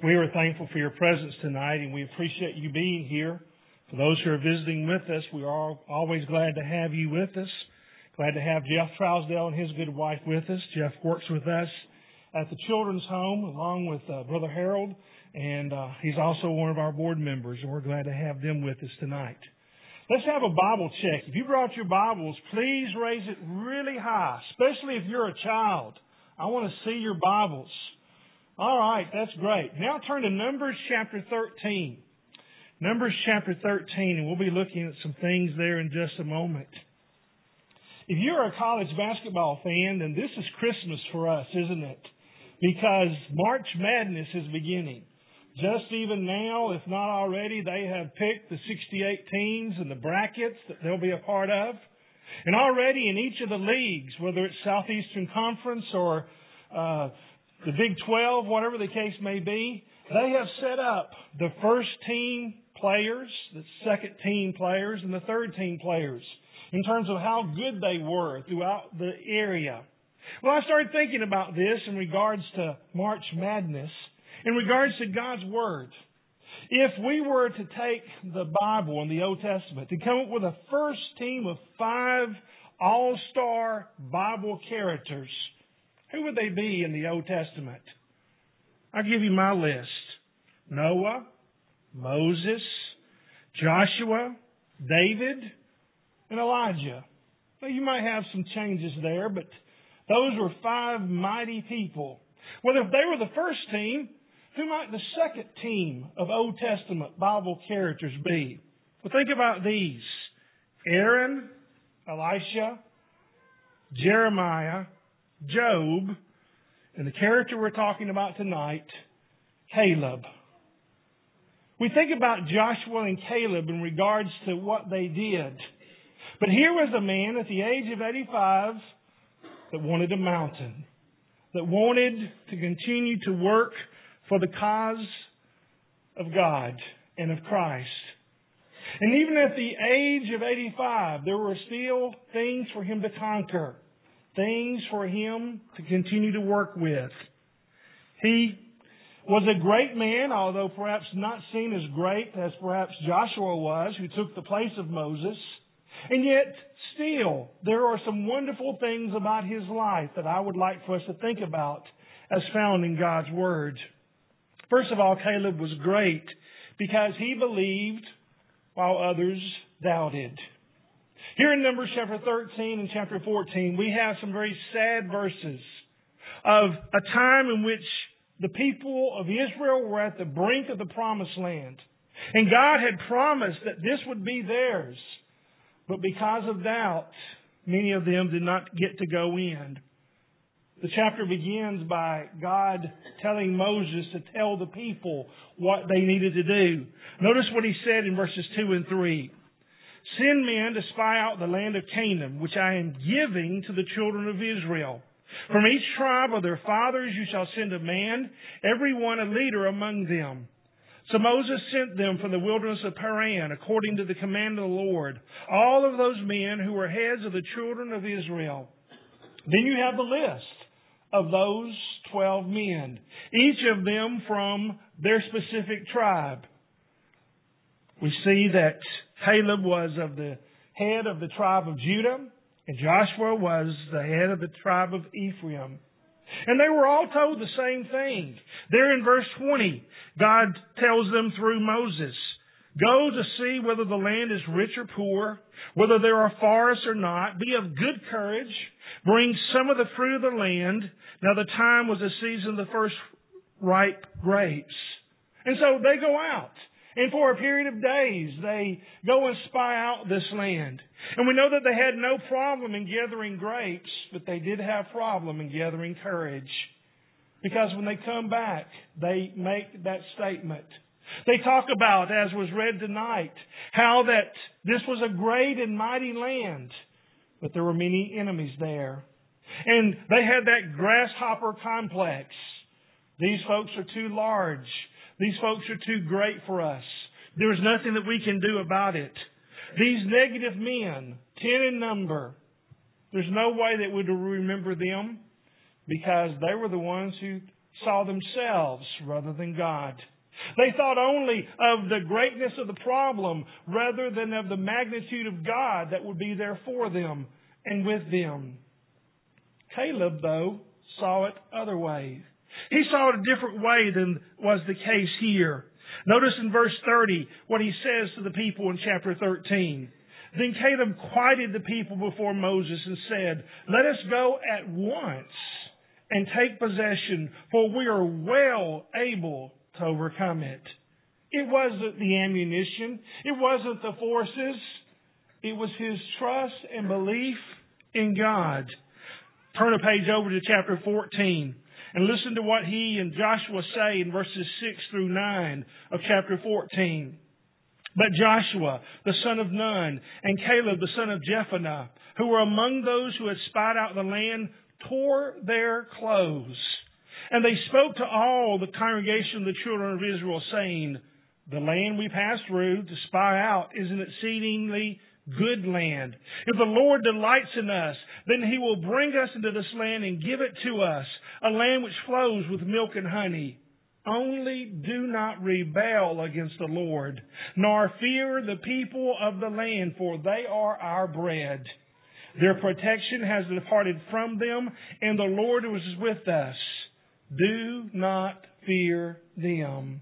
We are thankful for your presence tonight, and we appreciate you being here. For those who are visiting with us, we are always glad to have you with us. Glad to have Jeff Trousdale and his good wife with us. Jeff works with us at the Children's Home along with Brother Harold, and he's also one of our board members, and we're glad to have them with us tonight. Let's have a Bible check. If you brought your Bibles, please raise it really high, especially if you're a child. I want to see your Bibles. All right, that's great. Now turn to Numbers chapter 13. Numbers chapter 13, and we'll be looking at some things there in just a moment. If you're a college basketball fan, then this is Christmas for us, isn't it? Because March Madness is beginning. Just even now, if not already, they have picked the 68 teams and the brackets that they'll be a part of. And already in each of the leagues, whether it's Southeastern Conference or the Big 12, whatever the case may be, they have set up the first team players, the second team players, and the third team players in terms of how good they were throughout the area. Well, I started thinking about this in regards to March Madness, in regards to God's Word. If we were to take the Bible and the Old Testament to come up with a first team of 5 all-star Bible characters, who would they be in the Old Testament? I'll give you my list. Noah, Moses, Joshua, David, and Elijah. Well, you might have some changes there, but those were 5 mighty people. Well, if they were the first team, who might the second team of Old Testament Bible characters be? Well, think about these. Aaron, Elisha, Jeremiah, Job, and the character we're talking about tonight, Caleb. We think about Joshua and Caleb in regards to what they did. But here was a man at the age of 85 that wanted a mountain, that wanted to continue to work for the cause of God and of Christ. And even at the age of 85, there were still things for him to conquer, things for him to continue to work with. He was a great man, although perhaps not seen as great as perhaps Joshua was, who took the place of Moses. And yet, still, there are some wonderful things about his life that I would like for us to think about as found in God's Word. First of all, Caleb was great because he believed while others doubted. Here in Numbers chapter 13 and chapter 14, we have some very sad verses of a time in which the people of Israel were at the brink of the promised land. And God had promised that this would be theirs. But because of doubt, many of them did not get to go in. The chapter begins by God telling Moses to tell the people what they needed to do. Notice what he said in verses 2 and 3. Send men to spy out the land of Canaan, which I am giving to the children of Israel. From each tribe of their fathers you shall send a man, every one a leader among them. So Moses sent them from the wilderness of Paran, according to the command of the Lord, all of those men who were heads of the children of Israel. Then you have the list of those 12 men, each of them from their specific tribe. We see that Caleb was of the head of the tribe of Judah, and Joshua was the head of the tribe of Ephraim. And they were all told the same thing. There in verse 20, God tells them through Moses, go to see whether the land is rich or poor, whether there are forests or not. Be of good courage. Bring some of the fruit of the land. Now the time was the season of the first ripe grapes. And so they go out. And for a period of days, they go and spy out this land. And we know that they had no problem in gathering grapes, but they did have problem in gathering courage. Because when they come back, they make that statement. They talk about, as was read tonight, how that this was a great and mighty land, but there were many enemies there. And they had that grasshopper complex. These folks are too large. These folks are too great for us. There's nothing that we can do about it. These negative men, 10 in number, there's no way that we would remember them because they were the ones who saw themselves rather than God. They thought only of the greatness of the problem rather than of the magnitude of God that would be there for them and with them. Caleb, though, saw it other ways. He saw it a different way than was the case here. Notice in verse 30 what he says to the people in chapter 13. Then Caleb quieted the people before Moses and said, "Let us go at once and take possession, for we are well able to overcome it." It wasn't the ammunition. It wasn't the forces. It was his trust and belief in God. Turn a page over to chapter 14 and listen to what he and Joshua say in verses 6 through 9 of chapter 14. But Joshua, the son of Nun, and Caleb, the son of Jephunneh, who were among those who had spied out the land, tore their clothes. And they spoke to all the congregation of the children of Israel, saying, "The land we passed through to spy out is an exceedingly good land. If the Lord delights in us, then he will bring us into this land and give it to us, a land which flows with milk and honey. Only do not rebel against the Lord, nor fear the people of the land, for they are our bread. Their protection has departed from them, and the Lord is with us. Do not fear them."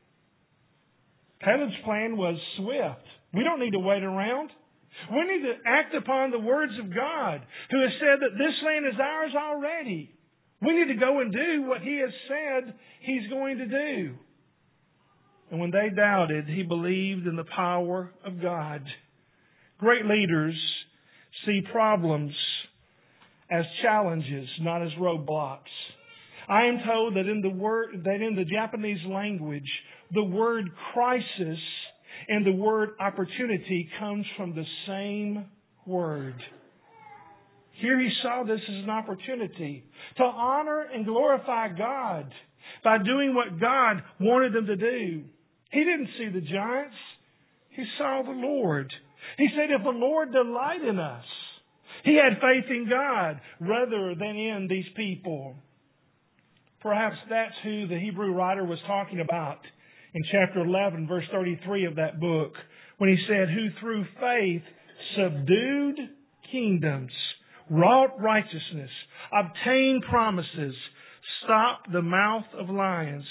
Caleb's plan was swift. We don't need to wait around. We need to act upon the words of God, who has said that this land is ours already. We need to go and do what he has said he's going to do. And when they doubted, he believed in the power of God. Great leaders see problems as challenges, not as roadblocks. I am told that in the Japanese language, the word crisis and the word opportunity comes from the same word. Here he saw this as an opportunity to honor and glorify God by doing what God wanted them to do. He didn't see the giants. He saw the Lord. He said, if the Lord delight in us, he had faith in God rather than in these people. Perhaps that's who the Hebrew writer was talking about in chapter 11, verse 33 of that book, when he said, "Who through faith subdued kingdoms, wrought righteousness, obtained promises, stopped the mouth of lions."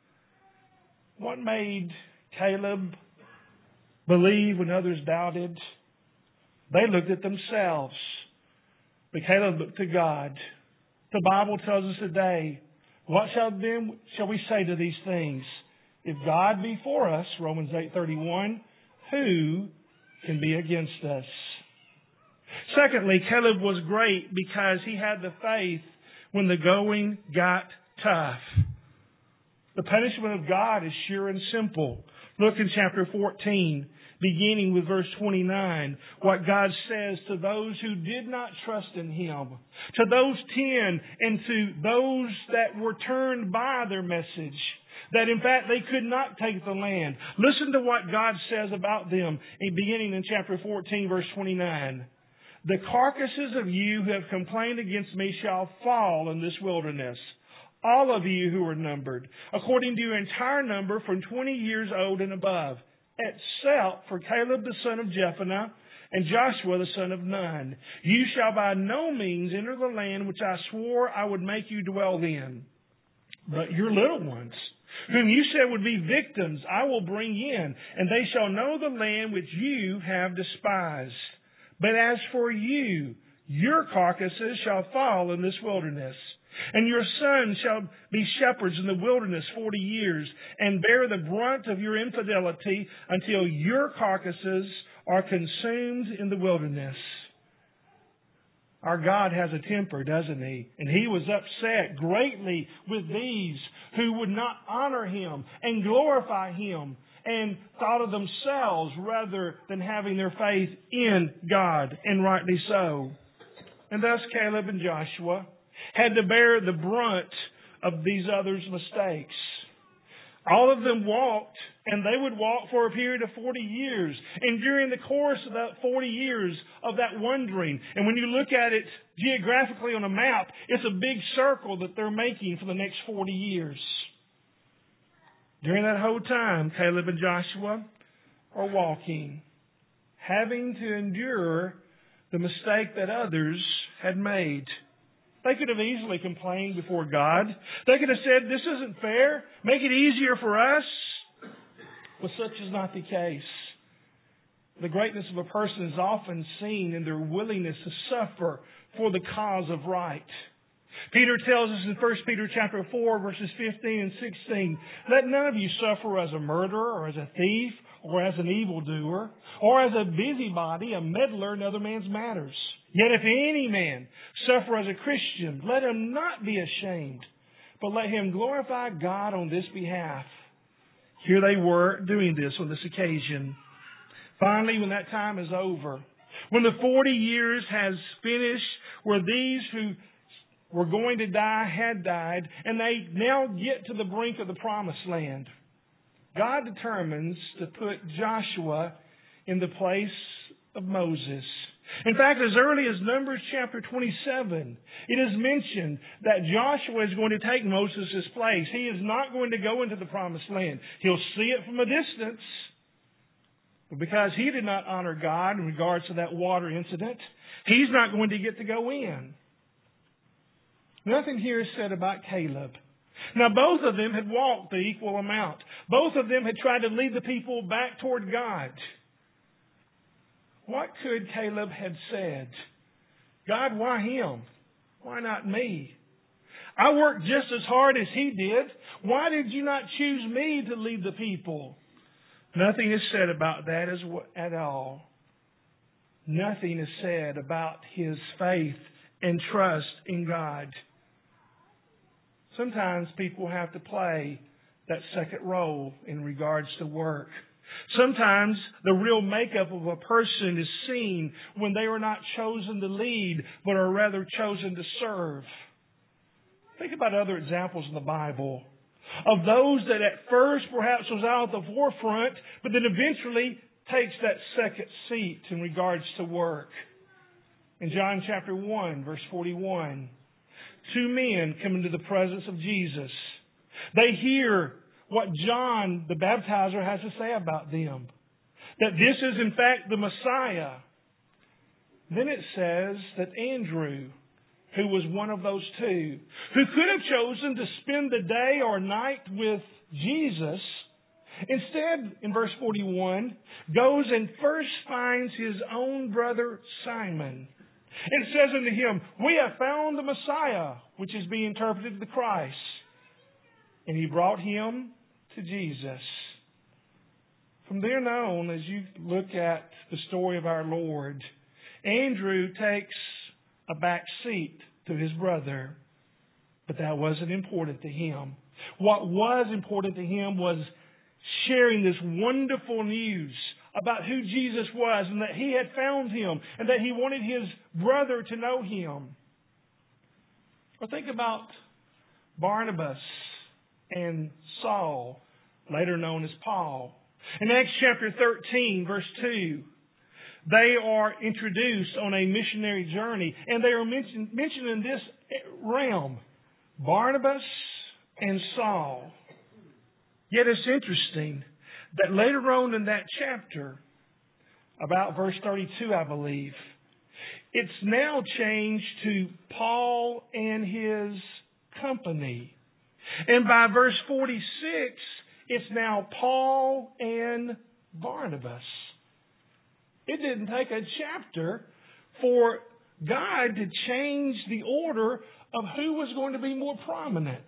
What made Caleb believe when others doubted? They looked at themselves, but Caleb looked to God. The Bible tells us today, what shall we say to these things? If God be for us, Romans 8:31, who can be against us? Secondly, Caleb was great because he had the faith when the going got tough. The punishment of God is sure and simple. Look in chapter 14, beginning with verse 29, what God says to those who did not trust in him, to those 10 and to those that were turned by their message, that in fact they could not take the land. Listen to what God says about them, beginning in chapter 14, verse 29. "The carcasses of you who have complained against me shall fall in this wilderness, all of you who are numbered, according to your entire number from 20 years old and above, except for Caleb the son of Jephunneh and Joshua the son of Nun. You shall by no means enter the land which I swore I would make you dwell in. But your little ones, whom you said would be victims, I will bring in, and they shall know the land which you have despised. But as for you, your carcasses shall fall in this wilderness, and your sons shall be shepherds in the wilderness 40 years, and bear the brunt of your infidelity until your carcasses are consumed in the wilderness." Our God has a temper, doesn't he? And he was upset greatly with these who would not honor him and glorify him and thought of themselves rather than having their faith in God, and rightly so. And thus Caleb and Joshua had to bear the brunt of these others' mistakes. All of them walked And they would walk for a period of 40 years. And during the course of that 40 years of that wandering, and when you look at it geographically on a map, it's a big circle that they're making for the next 40 years. During that whole time, Caleb and Joshua are walking, having to endure the mistake that others had made. They could have easily complained before God. They could have said, "This isn't fair. Make it easier for us." But such is not the case. The greatness of a person is often seen in their willingness to suffer for the cause of right. Peter tells us in 1 Peter chapter 4, verses 15 and 16, "Let none of you suffer as a murderer or as a thief or as an evildoer or as a busybody, a meddler in other man's matters. Yet if any man suffer as a Christian, let him not be ashamed, but let him glorify God on this behalf." Here they were doing this on this occasion. Finally, when that time is over, when the 40 years has finished, where these who were going to die had died, and they now get to the brink of the promised land, God determines to put Joshua in the place of Moses. In fact, as early as Numbers chapter 27, it is mentioned that Joshua is going to take Moses' place. He is not going to go into the promised land. He'll see it from a distance. But because he did not honor God in regards to that water incident, he's not going to get to go in. Nothing here is said about Caleb. Now, both of them had walked the equal amount. Both of them had tried to lead the people back toward God. What could Caleb have said? "God, why him? Why not me? I worked just as hard as he did. Why did you not choose me to lead the people?" Nothing is said about that at all. Nothing is said about his faith and trust in God. Sometimes people have to play that second role in regards to work. Sometimes the real makeup of a person is seen when they are not chosen to lead, but are rather chosen to serve. Think about other examples in the Bible of those that at first perhaps was out at the forefront, but then eventually takes that second seat in regards to work. In John chapter 1, verse 41, two men come into the presence of Jesus. They hear what John the baptizer has to say about them, that this is in fact the Messiah. Then it says that Andrew, who was one of those two, who could have chosen to spend the day or night with Jesus, instead, in verse 41, goes and first finds his own brother Simon. And says unto him, "We have found the Messiah," which is being interpreted the Christ. And he brought him to Jesus. From then on, as you look at the story of our Lord, Andrew takes a back seat to his brother. But that wasn't important to him. What was important to him was sharing this wonderful news about who Jesus was and that he had found him and that he wanted his brother to know him. Or think about Barnabas and Saul, later known as Paul. In Acts chapter 13, verse 2, they are introduced on a missionary journey, and they are mentioned in this realm, Barnabas and Saul. Yet it's interesting that later on in that chapter, about verse 32, I believe, it's now changed to Paul and his company. And by verse 46, it's now Paul and Barnabas. It didn't take a chapter for God to change the order of who was going to be more prominent.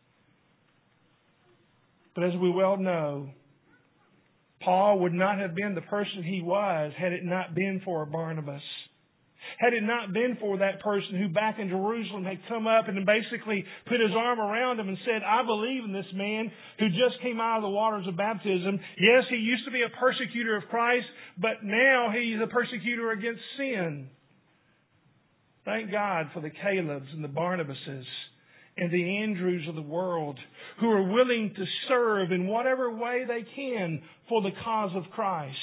But as we well know, Paul would not have been the person he was had it not been for Barnabas. Had it not been for that person who back in Jerusalem had come up and basically put his arm around him and said, "I believe in this man who just came out of the waters of baptism. Yes, he used to be a persecutor of Christ, but now he's a persecutor against sin." Thank God for the Calebs and the Barnabases and the Andrews of the world who are willing to serve in whatever way they can for the cause of Christ.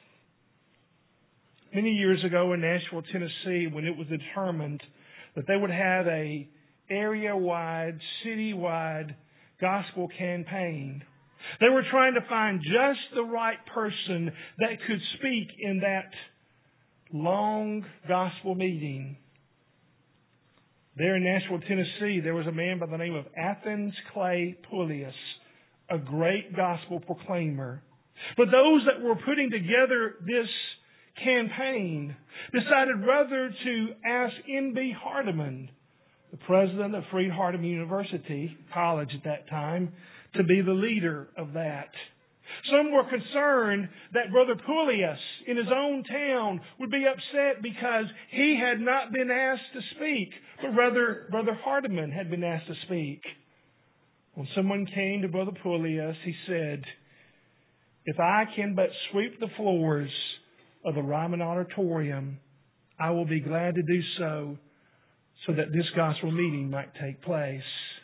Many years ago in Nashville, Tennessee, when it was determined that they would have a area-wide, city-wide gospel campaign, they were trying to find just the right person that could speak in that long gospel meeting. There in Nashville, Tennessee, there was a man by the name of Athens Clay Pullius, a great gospel proclaimer. But those that were putting together this campaign decided rather to ask N.B. Hardeman, the president of Freed-Hardeman University College at that time, to be the leader of that. Some were concerned that Brother Pullius in his own town would be upset because he had not been asked to speak, but rather Brother Hardeman had been asked to speak. When someone came to Brother Pullius, he said, "If I can but sweep the floors of the Ryman Auditorium, I will be glad to do so that this gospel meeting might take place."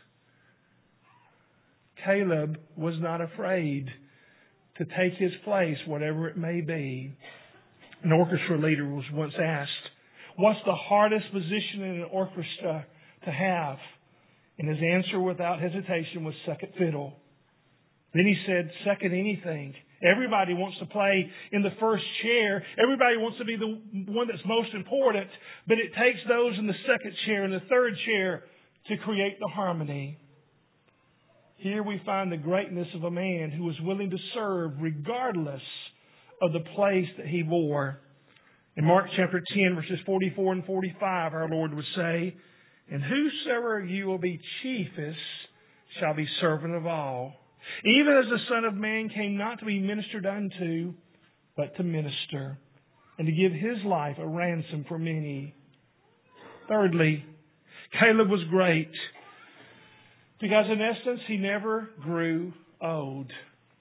Caleb was not afraid to take his place, whatever it may be. An orchestra leader was once asked, "What's the hardest position in an orchestra to have?" And his answer without hesitation was second fiddle. Then he said, "Second anything. Everybody wants to play in the first chair. Everybody wants to be the one that's most important, but it takes those in the second chair and the third chair to create the harmony." Here we find the greatness of a man who was willing to serve regardless of the place that he bore. In Mark chapter 10, verses 44 and 45, our Lord would say, "And whosoever of you will be chiefest shall be servant of all. Even as the Son of Man came not to be ministered unto, but to minister, and to give his life a ransom for many." Thirdly, Caleb was great because in essence he never grew old.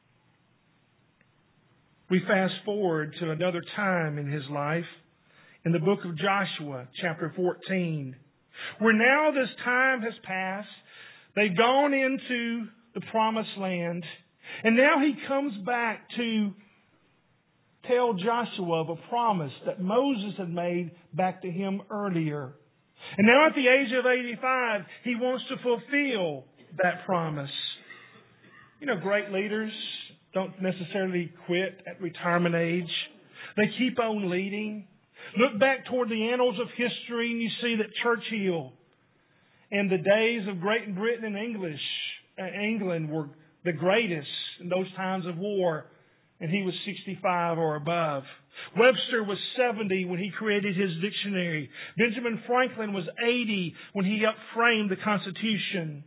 We fast forward to another time in his life in the book of Joshua, chapter 14, where now this time has passed. They've gone into the promised land, and now he comes back to tell Joshua of a promise that Moses had made back to him earlier. And now at the age of 85, he wants to fulfill that promise. You know, great leaders don't necessarily quit at retirement age. They keep on leading. Look back toward the annals of history and you see that Churchill and the days of Great Britain and England were the greatest in those times of war, and he was 65 or above. Webster was 70 when he created his dictionary. Benjamin Franklin was 80 when he framed the Constitution.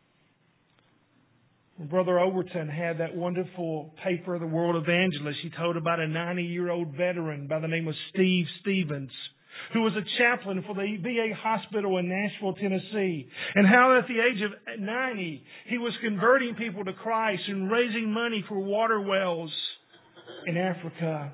Brother Overton had that wonderful paper, The World Evangelist. He told about a 90-year-old veteran by the name of Steve Stevens, who was a chaplain for the VA hospital in Nashville, Tennessee, and how at the age of 90, he was converting people to Christ and raising money for water wells in Africa.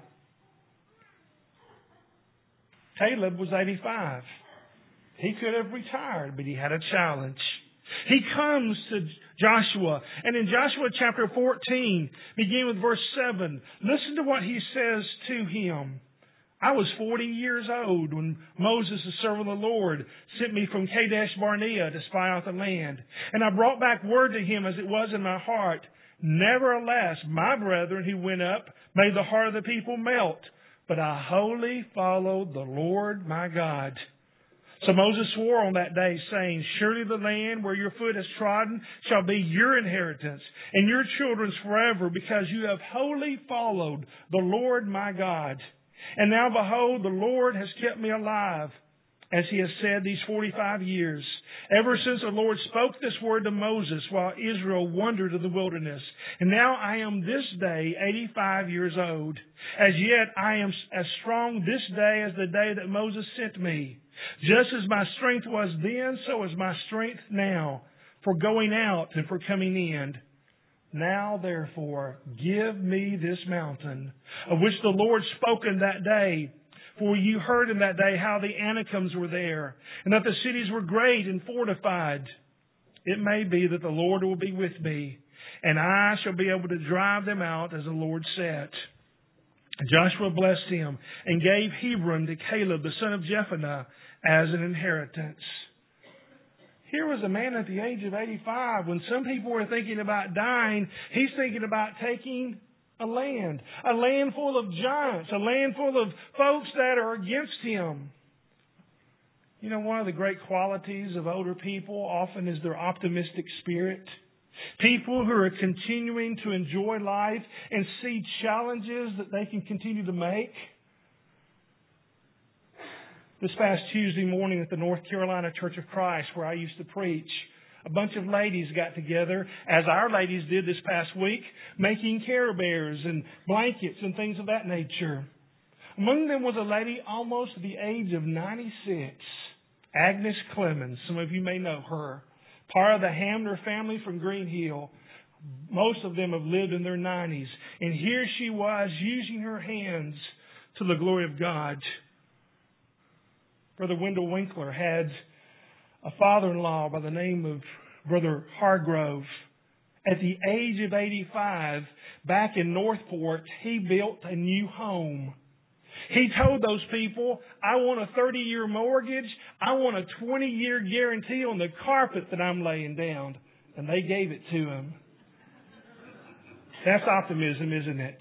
Caleb was 85. He could have retired, but he had a challenge. He comes to Joshua, and in Joshua chapter 14, beginning with verse 7, listen to what he says to him. "I was 40 years old when Moses, the servant of the Lord, sent me from Kadesh Barnea to spy out the land. And I brought back word to him as it was in my heart. Nevertheless, my brethren who went up made the heart of the people melt. But I wholly followed the Lord my God. So Moses swore on that day, saying, Surely the land where your foot has trodden shall be your inheritance, and your children's forever, because you have wholly followed the Lord my God. And now behold, the Lord has kept me alive, as he has said these 45 years, ever since the Lord spoke this word to Moses while Israel wandered in the wilderness. And now I am this day 85 years old. As yet I am as strong this day as the day that Moses sent me. Just as my strength was then, so is my strength now, for going out and for coming in. Now, therefore, give me this mountain, of which the Lord spoke in that day. For you heard in that day how the Anakims were there, and that the cities were great and fortified. It may be that the Lord will be with me, and I shall be able to drive them out as the Lord said. Joshua blessed him and gave Hebron to Caleb, the son of Jephunneh, as an inheritance. Here was a man at the age of 85. When some people were thinking about dying, he's thinking about taking a land full of giants, a land full of folks that are against him. You know, one of the great qualities of older people often is their optimistic spirit. People who are continuing to enjoy life and see challenges that they can continue to make. This past Tuesday morning at the North Carolina Church of Christ, where I used to preach, a bunch of ladies got together, as our ladies did this past week, making Care Bears and blankets and things of that nature. Among them was a lady almost at the age of 96, Agnes Clemens. Some of you may know her. Part of the Hamner family from Green Hill. Most of them have lived in their 90s. And here she was using her hands to the glory of God. Brother Wendell Winkler had a father-in-law by the name of Brother Hargrove. At the age of 85, back in Northport, he built a new home. He told those people, I want a 30-year mortgage. I want a 20-year guarantee on the carpet that I'm laying down. And they gave it to him. That's optimism, isn't it?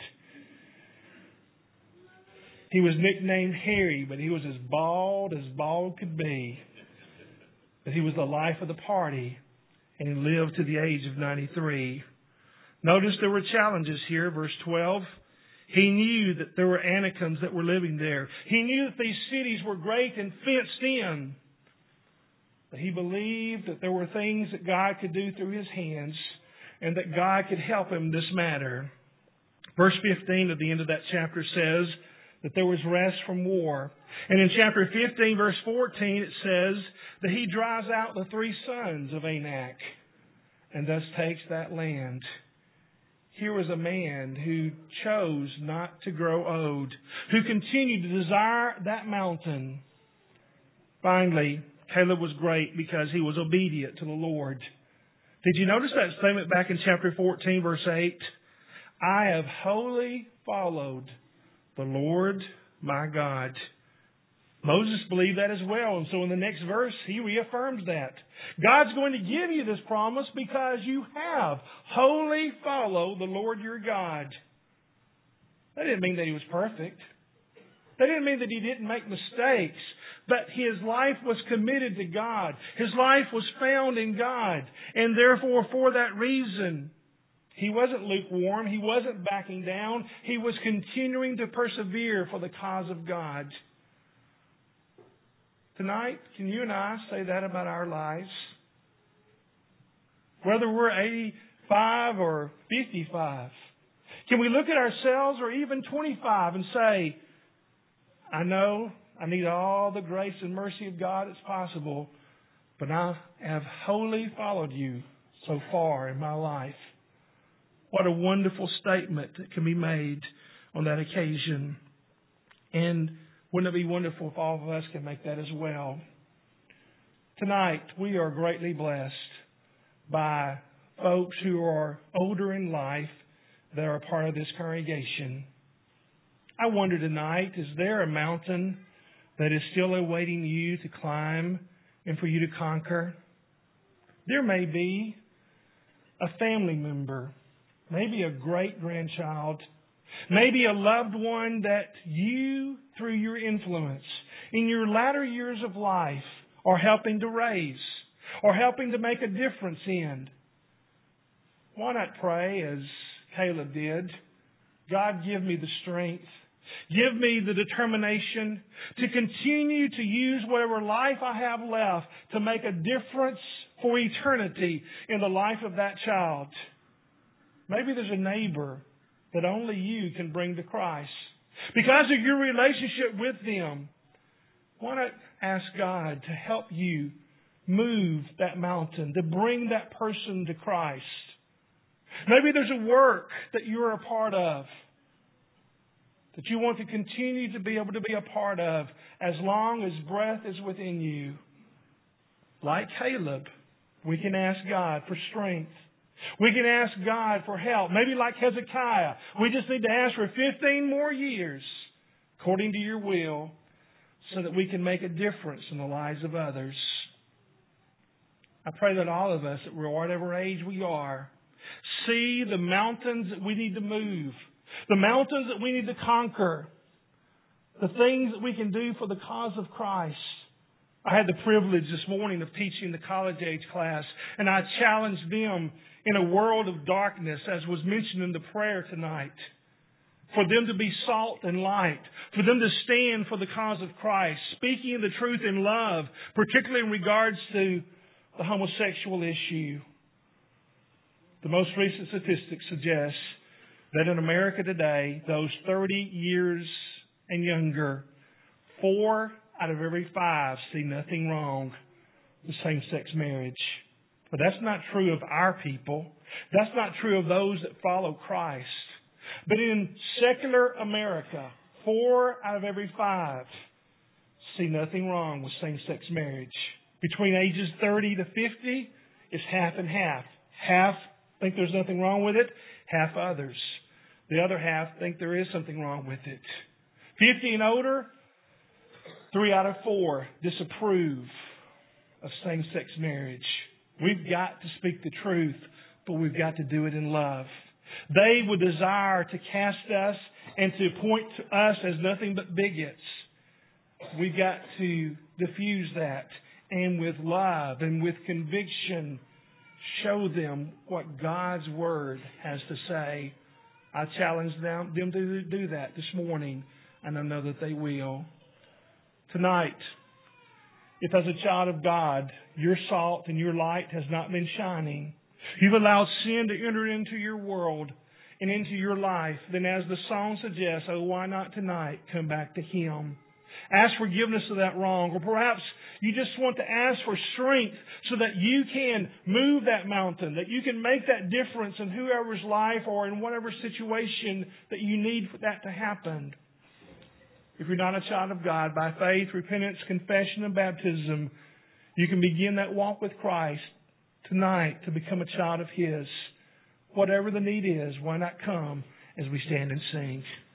He was nicknamed Harry, but he was as bald could be. But he was the life of the party, and he lived to the age of 93. Notice there were challenges here, verse 12. He knew that there were Anakims that were living there. He knew that these cities were great and fenced in. But he believed that there were things that God could do through his hands and that God could help him in this matter. Verse 15 at the end of that chapter says that there was rest from war. And in chapter 15, verse 14, it says that he drives out the three sons of Anak and thus takes that land. Here was a man who chose not to grow old, who continued to desire that mountain. Finally, Caleb was great because he was obedient to the Lord. Did you notice that statement back in chapter 14, verse 8? I have wholly followed the Lord my God. Moses believed that as well. And so in the next verse, he reaffirms that. God's going to give you this promise because you have wholly followed the Lord your God. That didn't mean that he was perfect. That didn't mean that he didn't make mistakes. But his life was committed to God. His life was found in God. And therefore, for that reason, he wasn't lukewarm. He wasn't backing down. He was continuing to persevere for the cause of God. Tonight, can you and I say that about our lives? Whether we're 85 or 55. Can we look at ourselves or even 25 and say, I know I need all the grace and mercy of God that's possible, but I have wholly followed you so far in my life. What a wonderful statement that can be made on that occasion. And wouldn't it be wonderful if all of us can make that as well? Tonight, we are greatly blessed by folks who are older in life that are a part of this congregation. I wonder tonight, is there a mountain that is still awaiting you to climb and for you to conquer? There may be a family member, maybe a great-grandchild, maybe a loved one that you, through your influence, in your latter years of life, are helping to raise, or helping to make a difference in. Why not pray as Caleb did? God, give me the strength. Give me the determination to continue to use whatever life I have left to make a difference for eternity in the life of that child. Maybe there's a neighbor that only you can bring to Christ. Because of your relationship with them, why not ask God to help you move that mountain, to bring that person to Christ? Maybe there's a work that you're a part of that you want to continue to be able to be a part of as long as breath is within you. Like Caleb, We can ask God for strength. We can ask God for help. Maybe like Hezekiah, we just need to ask for 15 more years according to your will so that we can make a difference in the lives of others. I pray that all of us, at whatever age we are, see the mountains that we need to move, the mountains that we need to conquer, the things that we can do for the cause of Christ. I had the privilege this morning of teaching the college-age class, and I challenged them in a world of darkness, as was mentioned in the prayer tonight, for them to be salt and light, for them to stand for the cause of Christ, speaking the truth in love, particularly in regards to the homosexual issue. The most recent statistics suggest that in America today, those 30 years and younger, 4 out of every 5 see nothing wrong with same-sex marriage. But that's not true of our people. That's not true of those that follow Christ. But in secular America, 4 out of every 5 see nothing wrong with same-sex marriage. Between ages 30 to 50, it's half and half. Half think there's nothing wrong with it. Half others. The other half think there is something wrong with it. 50 and older, 3 out of 4 disapprove of same-sex marriage. We've got to speak the truth, but we've got to do it in love. They would desire to cast us and to point to us as nothing but bigots. We've got to diffuse that, and with love and with conviction, show them what God's Word has to say. I challenge them to do that this morning, and I know that they will. Tonight, if as a child of God, your salt and your light has not been shining, you've allowed sin to enter into your world and into your life, then as the song suggests, oh, why not tonight come back to Him? Ask forgiveness of that wrong, or perhaps you just want to ask for strength so that you can move that mountain, that you can make that difference in whoever's life or in whatever situation that you need for that to happen. If you're not a child of God, by faith, repentance, confession, and baptism, you can begin that walk with Christ tonight to become a child of His. Whatever the need is, why not come as we stand and sing?